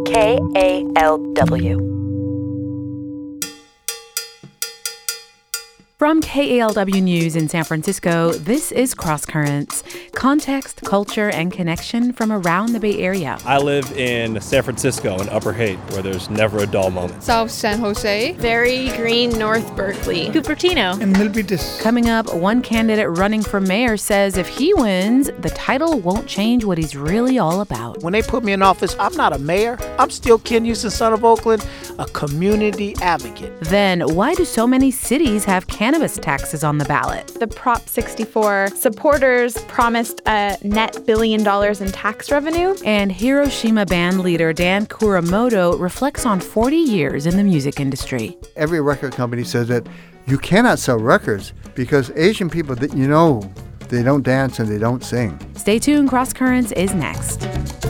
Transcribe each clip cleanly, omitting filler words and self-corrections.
KALW. From KALW News in San Francisco, this is Cross Currents, context, culture, and connection from around the Bay Area. I live in San Francisco in Upper Haight, where there's never a dull moment. South San Jose. Very green North Berkeley. Cupertino. And Milpitas. Coming up, one candidate running for mayor says if he wins, the title won't change what he's really all about. When they put me in office, I'm not a mayor. I'm still Ken Houston, son of Oakland, a community advocate. Then, why do so many cities have cannabis taxes on the ballot? The Prop 64 supporters promised a net $1 billion in tax revenue. And Hiroshima band leader Dan Kuramoto reflects on 40 years in the music industry. Every record company says that you cannot sell records because Asian people, you know, they don't dance and they don't sing. Stay tuned. Cross Currents is next.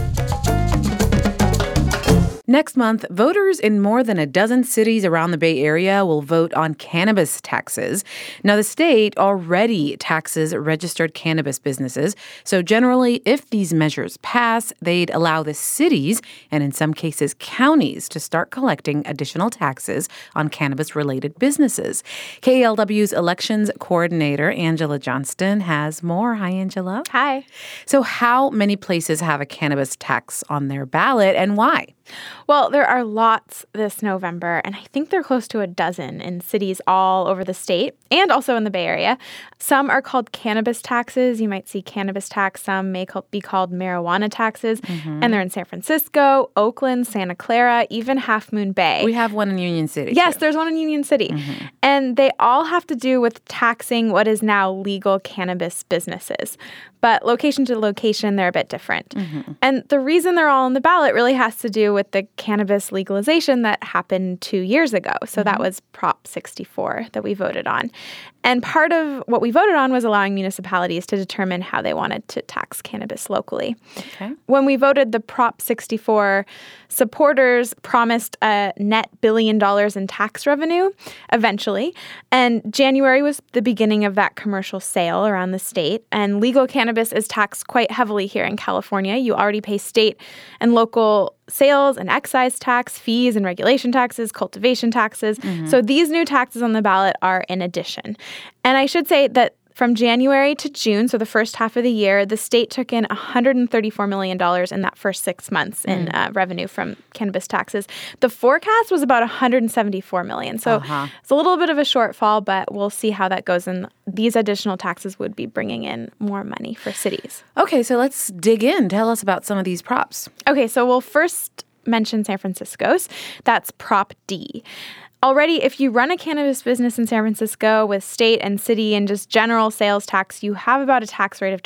Next month, voters in more than a dozen cities around the Bay Area will vote on cannabis taxes. Now, the state already taxes registered cannabis businesses. So generally, if these measures pass, they'd allow the cities, and in some cases counties, to start collecting additional taxes on cannabis-related businesses. KALW's elections coordinator, Angela Johnston, has more. Hi, Angela. Hi. So how many places have a cannabis tax on their ballot, and why? Well, there are lots this November, and I think they're close to a dozen in cities all over the state and also in the Bay Area. Some are called cannabis taxes. You might see cannabis tax. Some may be called marijuana taxes. And they're in San Francisco, Oakland, Santa Clara, even Half Moon Bay. We have one in Union City. Yes, too. there's one in Union City. And they all have to do with taxing what is now legal cannabis businesses. But location to location, they're a bit different. And the reason they're all on the ballot really has to do with the cannabis legalization that happened 2 years ago. So that was Prop 64 that we voted on. And part of what we voted on was allowing municipalities to determine how they wanted to tax cannabis locally. Okay. When we voted the Prop 64, supporters promised a net $1 billion in tax revenue eventually. And January was the beginning of that commercial sale around the state. And legal cannabis is taxed quite heavily here in California. You already pay state and local sales and excise tax, fees and regulation taxes, cultivation taxes. So these new taxes on the ballot are in addition. And I should say that from January to June, so the first half of the year, the state took in $134 million in that first 6 months in revenue from cannabis taxes. The forecast was about $174 million. So it's a little bit of a shortfall, but we'll see how that goes. And these additional taxes would be bringing in more money for cities. Okay, so let's dig in. Tell us about some of these props. Okay, so we'll first mention San Francisco's. That's Prop D. Already, if you run a cannabis business in San Francisco with state and city and just general sales tax, you have about a tax rate of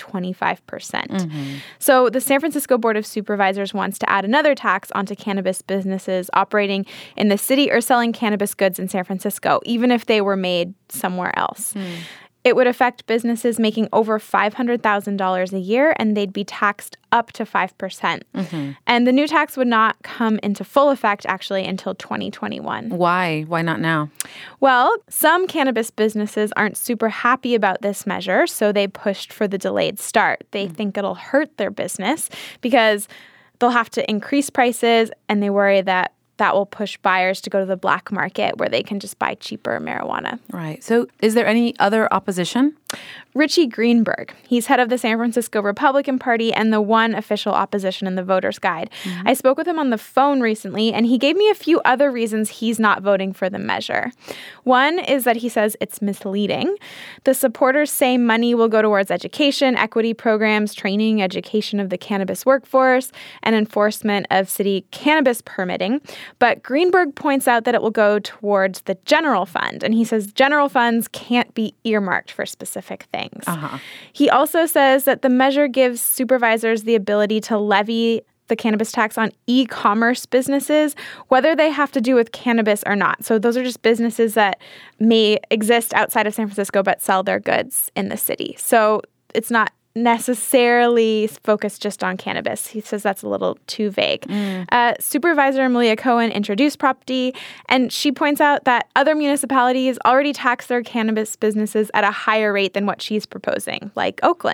25%. So the San Francisco Board of Supervisors wants to add another tax onto cannabis businesses operating in the city or selling cannabis goods in San Francisco, even if they were made somewhere else. It would affect businesses making over $500,000 a year, and they'd be taxed up to 5%. And the new tax would not come into full effect, actually, until 2021. Why? Why not now? Well, some cannabis businesses aren't super happy about this measure, so they pushed for the delayed start. They think it'll hurt their business because they'll have to increase prices, and they worry that will push buyers to go to the black market where they can just buy cheaper marijuana. Right. So is there any other opposition? Richie Greenberg. He's head of the San Francisco Republican Party and the one official opposition in the Voter's Guide. I spoke with him on the phone recently, and he gave me a few other reasons he's not voting for the measure. One is that he says it's misleading. The supporters say money will go towards education, equity programs, training, education of the cannabis workforce, and enforcement of city cannabis permitting. But Greenberg points out that it will go towards the general fund, and he says general funds can't be earmarked for specific things. He also says that the measure gives supervisors the ability to levy the cannabis tax on e-commerce businesses, whether they have to do with cannabis or not. So those are just businesses that may exist outside of San Francisco but sell their goods in the city. So it's not necessarily focused just on cannabis. He says that's a little too vague. Supervisor Malia Cohen introduced Prop D, and she points out that other municipalities already tax their cannabis businesses at a higher rate than what she's proposing, like Oakland.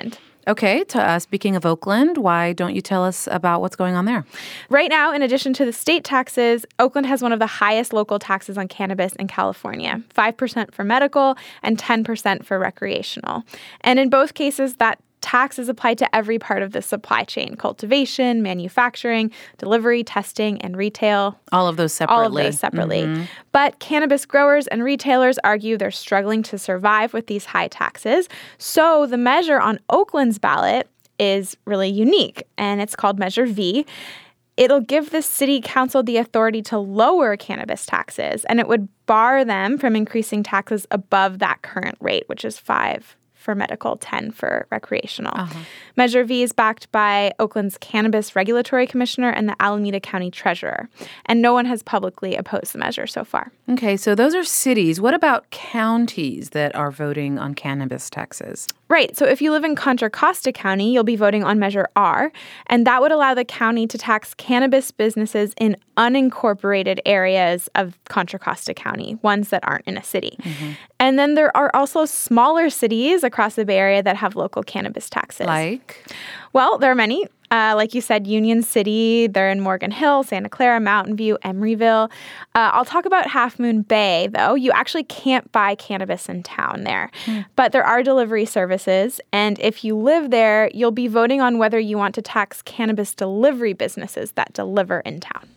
Okay, speaking of Oakland, why don't you tell us about what's going on there? Right now, in addition to the state taxes, Oakland has one of the highest local taxes on cannabis in California, 5% for medical and 10% for recreational. And in both cases, that tax is applied to every part of the supply chain: cultivation, manufacturing, delivery, testing, and retail. All of those separately. Mm-hmm. But cannabis growers and retailers argue they're struggling to survive with these high taxes. So the measure on Oakland's ballot is really unique, and it's called Measure V. It'll give the city council the authority to lower cannabis taxes, and it would bar them from increasing taxes above that current rate, which is 5 for medical, 10 for recreational. Measure V is backed by Oakland's Cannabis Regulatory Commissioner and the Alameda County Treasurer, and no one has publicly opposed the measure so far. Okay, so those are cities. What about counties that are voting on cannabis taxes? Right. So if you live in Contra Costa County, you'll be voting on Measure R, and that would allow the county to tax cannabis businesses in unincorporated areas of Contra Costa County, ones that aren't in a city. And then there are also smaller cities across the Bay Area that have local cannabis taxes. Like? Well, there are many. Like you said, Union City, they're in Morgan Hill, Santa Clara, Mountain View, Emeryville. I'll talk about Half Moon Bay, though. You actually can't buy cannabis in town there. But there are delivery services, and if you live there, you'll be voting on whether you want to tax cannabis delivery businesses that deliver in town.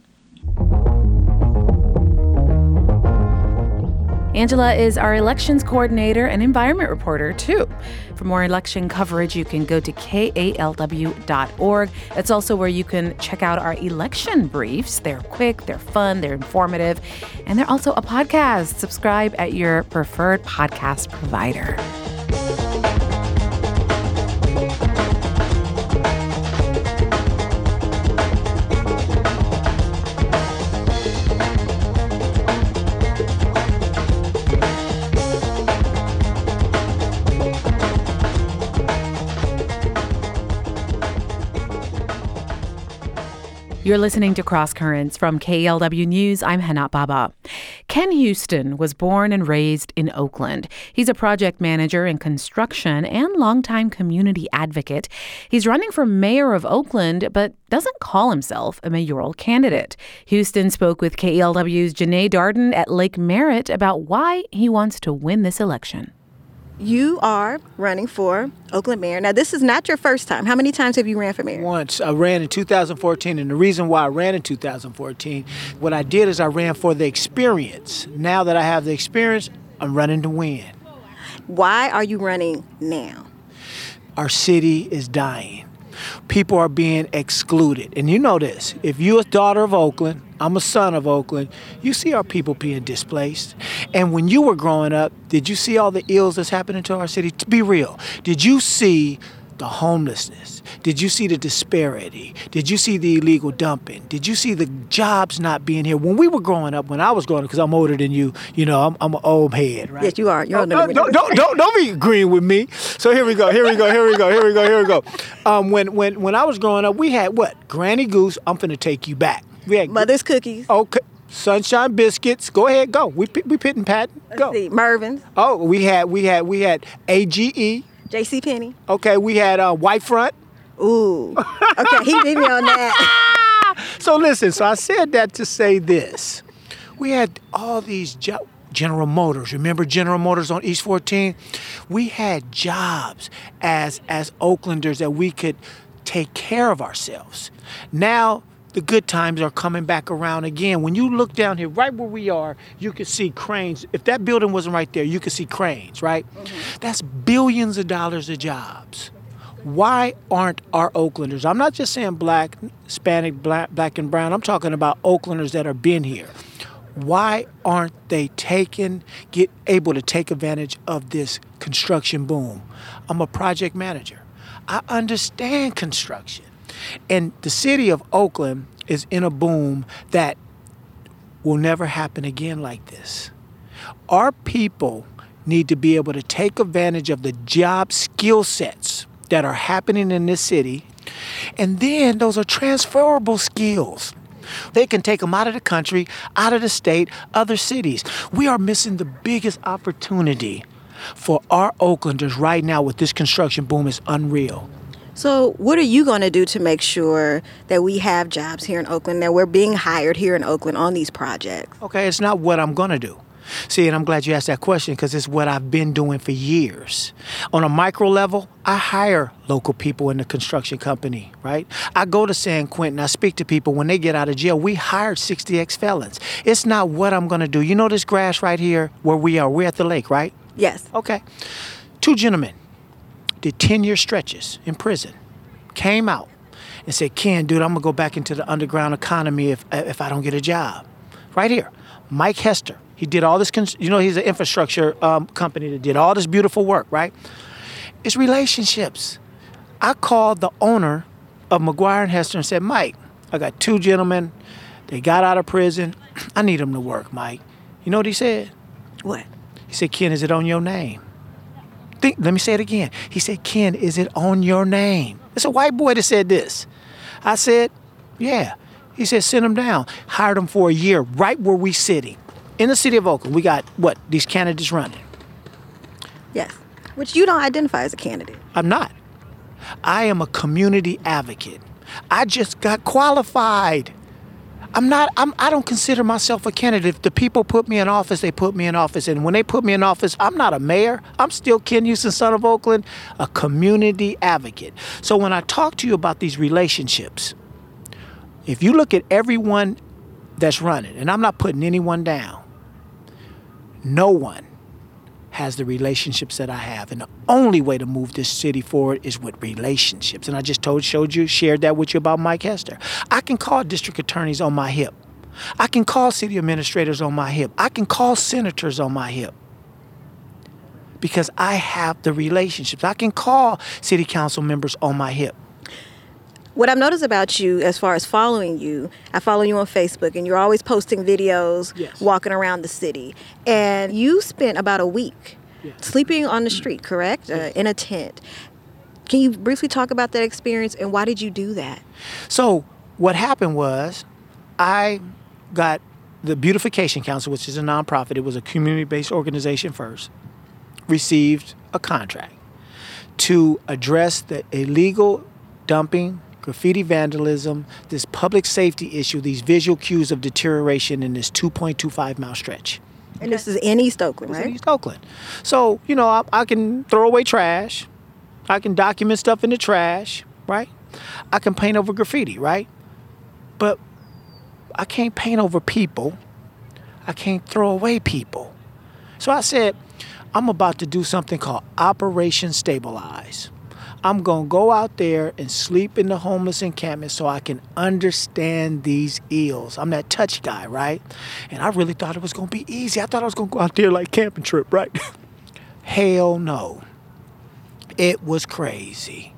Angela is our elections coordinator and environment reporter, too. For more election coverage, you can go to KALW.org. That's also where you can check out our election briefs. They're quick, they're fun, they're informative, and they're also a podcast. Subscribe at your preferred podcast provider. You're listening to Cross Currents from KALW News. I'm Hana Baba. Ken Houston was born and raised in Oakland. He's a project manager in construction and longtime community advocate. He's running for mayor of Oakland, but doesn't call himself a mayoral candidate. Houston spoke with KALW's Janae Darden at Lake Merritt about why he wants to win this election. You are running for Oakland mayor. Now, this is not your first time. How many times have you ran for mayor? Once. I ran in 2014, and the reason why I ran in 2014, what I did is I ran for the experience. Now that I have the experience, I'm running to win. Why are you running now? Our city is dying. People are being excluded. And you know this. If you're a daughter of Oakland, I'm a son of Oakland, you see our people being displaced. And when you were growing up, did you see all the ills that's happening to our city? To be real, did you see the homelessness? Did you see the disparity? Did you see the illegal dumping? Did you see the jobs not being here? When we were growing up, when I was growing up, because I'm older than you, you know, I'm an old head, right? Yes, you are. You're older than me. Don't be agreeing with me. So here we go. When I was growing up, we had what? Granny Goose. I'm finna take you back. We had Mother's Cookies. Okay. Sunshine Biscuits. Go ahead, go. We pit and pat. Go. Let's see. Mervin's. Oh, we had AGE. JCPenney. Okay, we had White Front. Ooh. Okay, he beat me on that. So listen, I said that to say this. We had all these General Motors. Remember General Motors on East 14? We had jobs as Oaklanders that we could take care of ourselves. Now, the good times are coming back around again. When you look down here, right where we are, you can see cranes. If that building wasn't right there, you could see cranes, right? Mm-hmm. That's billions of dollars of jobs. Why aren't our Oaklanders? I'm not just saying black, Hispanic, black and brown. I'm talking about Oaklanders that have been here. Why aren't they able to take advantage of this construction boom? I'm a project manager. I understand construction. And the city of Oakland is in a boom that will never happen again like this. Our people need to be able to take advantage of the job skill sets that are happening in this city. And then those are transferable skills. They can take them out of the country, out of the state, other cities. We are missing the biggest opportunity for our Oaklanders right now with this construction boom. Is unreal. So what are you going to do to make sure that we have jobs here in Oakland, that we're being hired here in Oakland on these projects? Okay, it's not what I'm going to do. See, and I'm glad you asked that question because it's what I've been doing for years. On a micro level, I hire local people in the construction company, right? I go to San Quentin, I speak to people when they get out of jail. We hired 60 ex-felons. It's not what I'm going to do. You know this grass right here where we are? We're at the lake, right? Yes. Okay. 2 gentlemen did 10-year stretches in prison, came out and said, Ken, dude, I'm going to go back into the underground economy if I don't get a job. Right here, Mike Hester. He did all this, he's an infrastructure company that did all this beautiful work, right? It's relationships. I called the owner of McGuire and Hester and said, Mike, I got 2 gentlemen. They got out of prison. I need them to work, Mike. You know what he said? What? He said, Ken, is it on your name? Let me say it again. He said, Ken, is it on your name? It's a white boy that said this. I said, yeah. He said, send them down. Hired them for a year right where we sitting. In the city of Oakland, we got, these candidates running. Yes, which you don't identify as a candidate. I'm not. I am a community advocate. I just got qualified. I don't consider myself a candidate. If the people put me in office, they put me in office. And when they put me in office, I'm not a mayor. I'm still Ken Houston, son of Oakland, a community advocate. So when I talk to you about these relationships, if you look at everyone that's running, and I'm not putting anyone down, no one has the relationships that I have. And the only way to move this city forward is with relationships. And I just shared that with you about Mike Hester. I can call district attorneys on my hip. I can call city administrators on my hip. I can call senators on my hip. Because I have the relationships. I can call city council members on my hip. What I've noticed about you as far as following you, I follow you on Facebook, and you're always posting videos, yes, walking around the city. And you spent about a week sleeping on the street, correct? In a tent. Can you briefly talk about that experience and why did you do that? So what happened was I got the Beautification Council, which is a nonprofit. It was a community-based organization first, received a contract to address the illegal dumping, graffiti vandalism, this public safety issue, these visual cues of deterioration in this 2.25-mile stretch. And this is in East Oakland, right? In East Oakland. So, I can throw away trash. I can document stuff in the trash, right? I can paint over graffiti, right? But I can't paint over people. I can't throw away people. So I said, I'm about to do something called Operation Stabilize. I'm going to go out there and sleep in the homeless encampment so I can understand these ills. I'm that touch guy, right? And I really thought it was going to be easy. I thought I was going to go out there like camping trip, right? Hell no. It was crazy.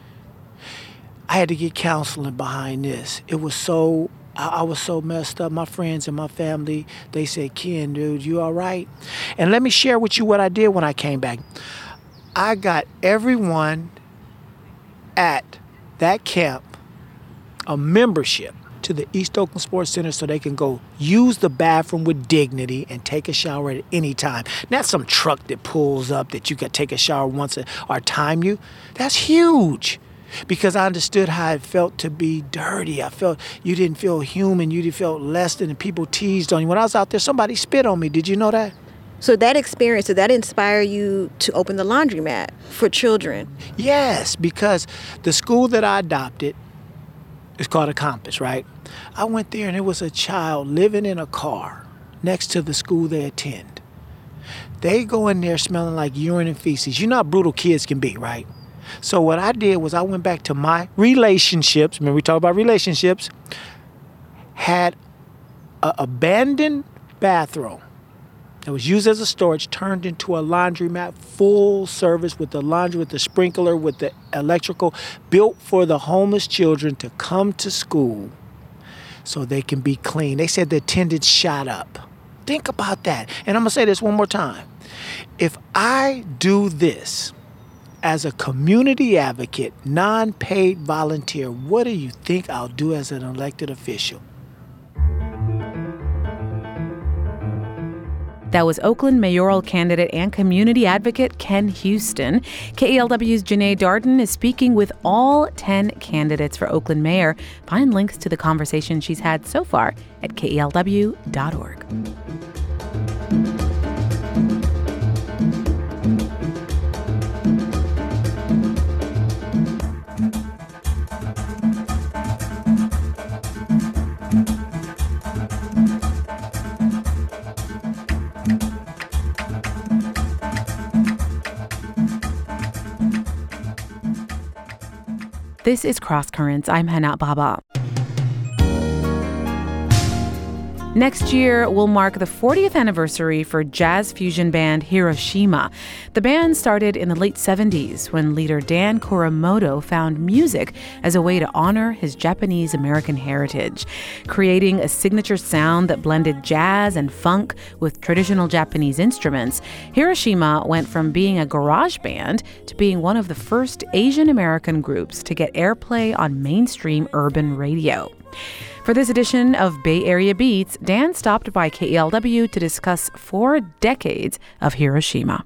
I had to get counseling behind this. It was so, I was so messed up. My friends and my family, they said, Ken, dude, you all right? And let me share with you what I did when I came back. I got everyone at that camp a membership to the East Oakland Sports Center so they can go use the bathroom with dignity and take a shower at any time. Not some truck that pulls up that you can take a shower once or time you. That's huge because I understood how it felt to be dirty. I felt you didn't feel human. You felt less than, and people teased on you. When I was out there, somebody spit on me. Did you know that? So that experience, did that inspire you to open the laundromat for children? Yes, because the school that I adopted is called a Compass, right? I went there and there was a child living in a car next to the school they attend. They go in there smelling like urine and feces. You know how brutal kids can be, right? So what I did was I went back to my relationships. Remember we talked about relationships. Had an abandoned bathroom that was used as a storage, turned into a laundromat, full service with the laundry, with the sprinkler, with the electrical, built for the homeless children to come to school so they can be clean. They said the attendance shot up. Think about that. And I'm going to say this one more time. If I do this as a community advocate, non-paid volunteer, what do you think I'll do as an elected official? That was Oakland mayoral candidate and community advocate Ken Houston. KELW's Janae Darden is speaking with all 10 candidates for Oakland mayor. Find links to the conversation she's had so far at KELW.org. This is Cross Currents. I'm Hana Baba. Next year will mark the 40th anniversary for jazz fusion band Hiroshima. The band started in the late 70s when leader Dan Kuramoto found music as a way to honor his Japanese-American heritage, creating a signature sound that blended jazz and funk with traditional Japanese instruments. Hiroshima went from being a garage band to being one of the first Asian-American groups to get airplay on mainstream urban radio. For this edition of Bay Area Beats, Dan stopped by KELW to discuss 4 decades of Hiroshima.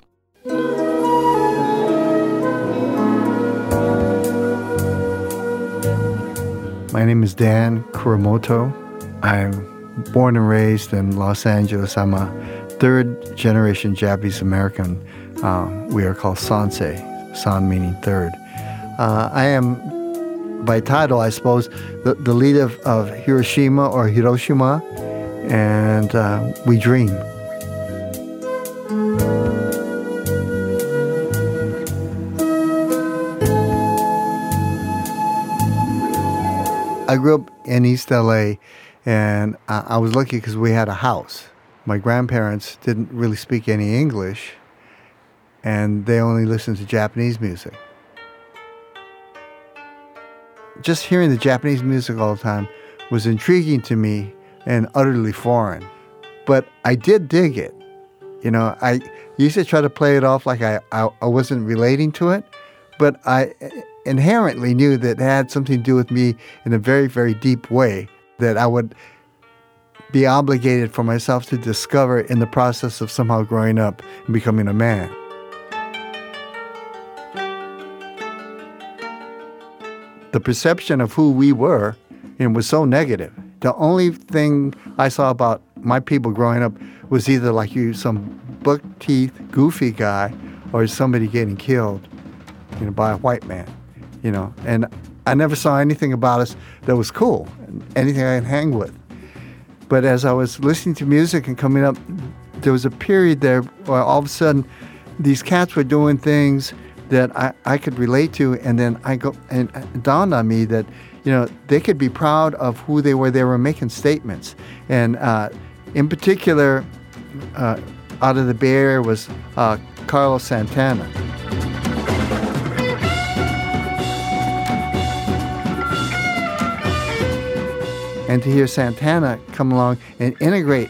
My name is Dan Kuramoto. I'm born and raised in Los Angeles. I'm a third-generation Japanese American. We are called Sansei, San meaning third. I am, by title, I suppose, the lead of Hiroshima or Hiroshima, and we dream. I grew up in East LA, and I was lucky because we had a house. My grandparents didn't really speak any English, and they only listened to Japanese music. Just hearing the Japanese music all the time was intriguing to me and utterly foreign. But I did dig it. You know, I used to try to play it off like I wasn't relating to it, but I inherently knew that it had something to do with me in a very, very deep way that I would be obligated for myself to discover in the process of somehow growing up and becoming a man. The perception of who we were was so negative. The only thing I saw about my people growing up was either like you, some buck-teeth, goofy guy, or somebody getting killed, by a white man, And I never saw anything about us that was cool, anything I could hang with. But as I was listening to music and coming up, there was a period there where all of a sudden these cats were doing things that I could relate to, and then it dawned on me that, they could be proud of who they were. They were making statements. And in particular, out of the Bay Area was Carlos Santana. And to hear Santana come along and integrate,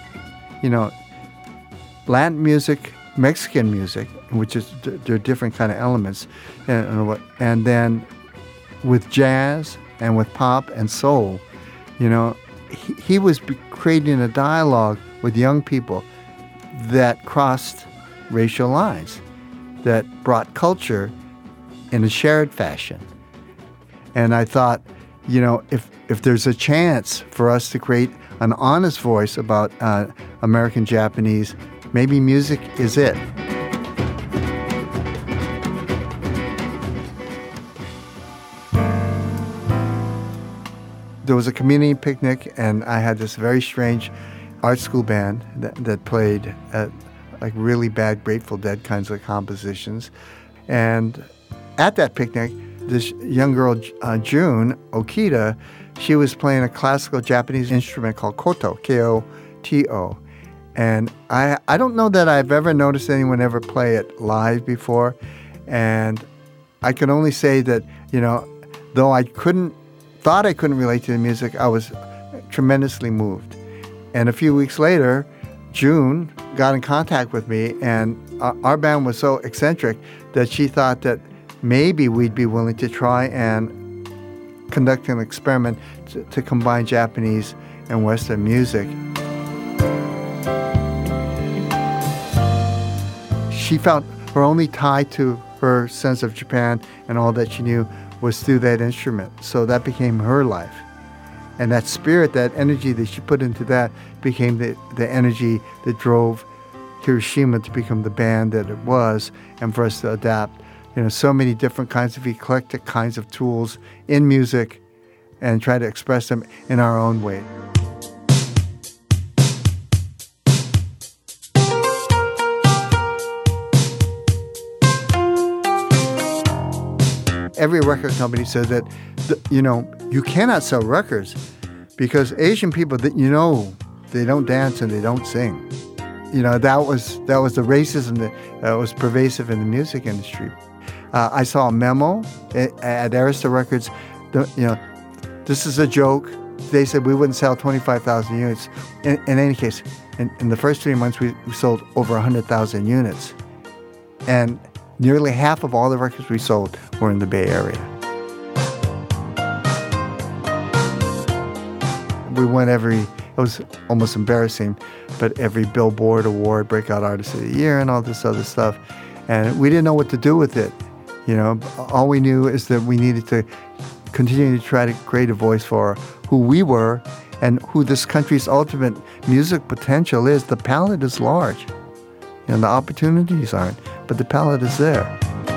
Latin music, Mexican music, which is there are different kind of elements, and then with jazz and with pop and soul, he was creating a dialogue with young people that crossed racial lines, that brought culture in a shared fashion. And I thought, if there's a chance for us to create an honest voice about American Japanese, maybe music is it. There was a community picnic, and I had this very strange art school band that played like really bad Grateful Dead kinds of compositions. And at that picnic, this young girl, June Okita, she was playing a classical Japanese instrument called koto, K-O-T-O. And I don't know that I've ever noticed anyone ever play it live before. And I can only say that, though I thought I couldn't relate to the music, I was tremendously moved. And a few weeks later, June got in contact with me, and our band was so eccentric that she thought that maybe we'd be willing to try and conduct an experiment to combine Japanese and Western music. she felt her only tie to her sense of Japan and all that she knew was through that instrument. So that became her life. And that spirit, that energy that she put into that became the energy that drove Hiroshima to become the band that it was, and for us to adapt, so many different kinds of eclectic kinds of tools in music and try to express them in our own way. Every record company says that, you cannot sell records because Asian people, they don't dance and they don't sing. That was the racism that was pervasive in the music industry. I saw a memo at Arista Records. This is a joke. They said we wouldn't sell 25,000 units. In any case, in the first 3 months, we sold over 100,000 units. And nearly half of all the records we sold were in the Bay Area. We won it was almost embarrassing, but every Billboard Award, Breakout Artist of the Year, and all this other stuff. And we didn't know what to do with it. All we knew is that we needed to continue to try to create a voice for who we were and who this country's ultimate music potential is. The palette is large. The opportunities aren't, but the palette is there.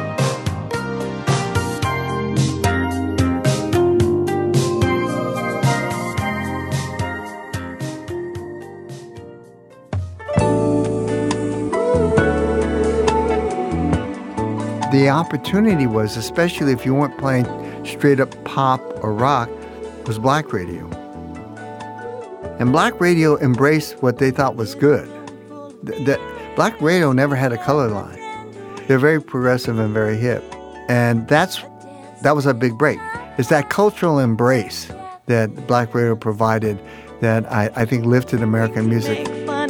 The opportunity was, especially if you weren't playing straight up pop or rock, was black radio. And black radio embraced what they thought was good. Black radio never had a color line. They're very progressive and very hip. And that was a big break. It's that cultural embrace that black radio provided that I think lifted American music.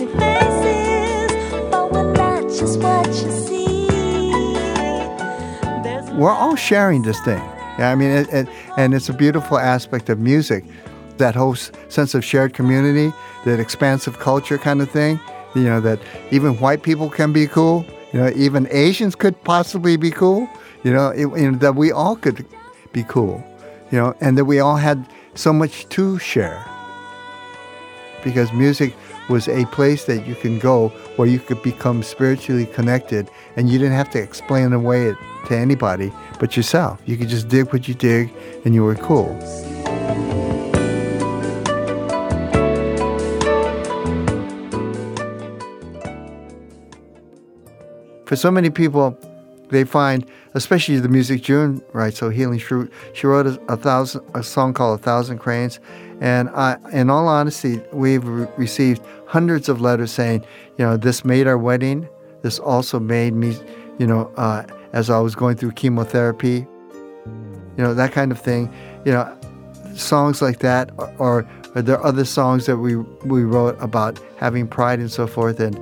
We're all sharing this thing. And it's a beautiful aspect of music, that whole sense of shared community, that expansive culture kind of thing, that even white people can be cool, even Asians could possibly be cool, that we all could be cool, and that we all had so much to share. Because music was a place that you can go where you could become spiritually connected, and you didn't have to explain away it to anybody but yourself. You could just dig what you dig, and you were cool. For so many people, they find, especially the music June writes, so Healing Fruit, she wrote a song called 1,000 Cranes. And in all honesty, we've received hundreds of letters saying, this made our wedding. This also made me, as I was going through chemotherapy, that kind of thing. Songs like that, or there are other songs that we wrote about having pride and so forth. And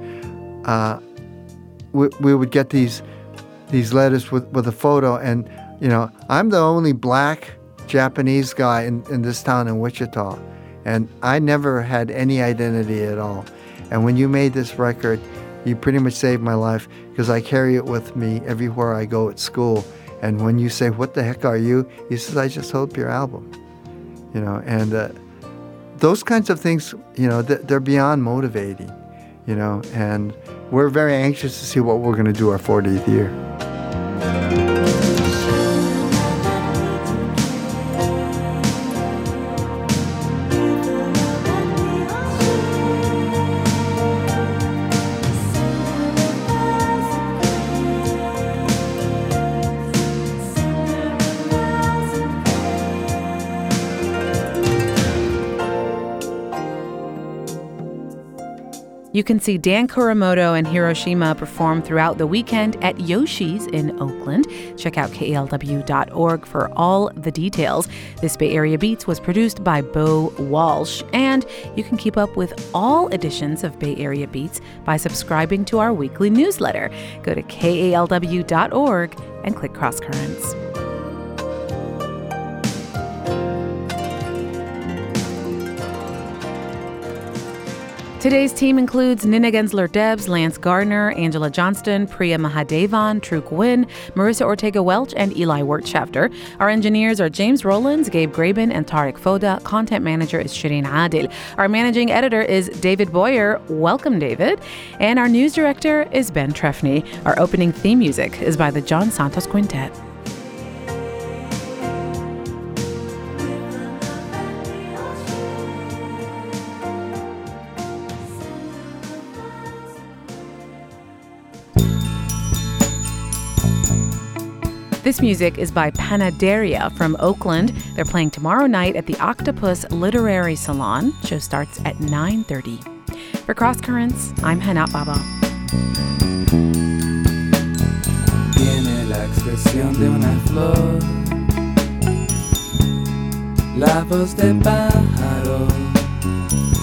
we would get these letters with a photo, and I'm the only black Japanese guy in this town in Wichita, and I never had any identity at all. And when you made this record, you pretty much saved my life, because I carry it with me everywhere I go at school. And when you say, "What the heck are you?" he says, "I just hope your album." And those kinds of things, they're beyond motivating, and we're very anxious to see what we're going to do our 40th year. You can see Dan Kuramoto and Hiroshima perform throughout the weekend at Yoshi's in Oakland. Check out KALW.org for all the details. This Bay Area Beats was produced by Bo Walsh, and you can keep up with all editions of Bay Area Beats by subscribing to our weekly newsletter. Go to KALW.org and click Cross Currents. Today's team includes Nina Gensler-Debs, Lance Gardner, Angela Johnston, Priya Mahadevan, Truk Wynn, Marissa Ortega-Welch, and Eli Wirtschafter. Our engineers are James Rollins, Gabe Graben, and Tarek Foda. Content manager is Shireen Adil. Our managing editor is David Boyer. Welcome, David. And our news director is Ben Trefny. Our opening theme music is by the John Santos Quintet. This music is by Panaderia from Oakland. They're playing tomorrow night at the Octopus Literary Salon. Show starts at 9:30. For Cross Currents, I'm Hana Baba. Tiene la expresión de una flor, la voz de pájaro,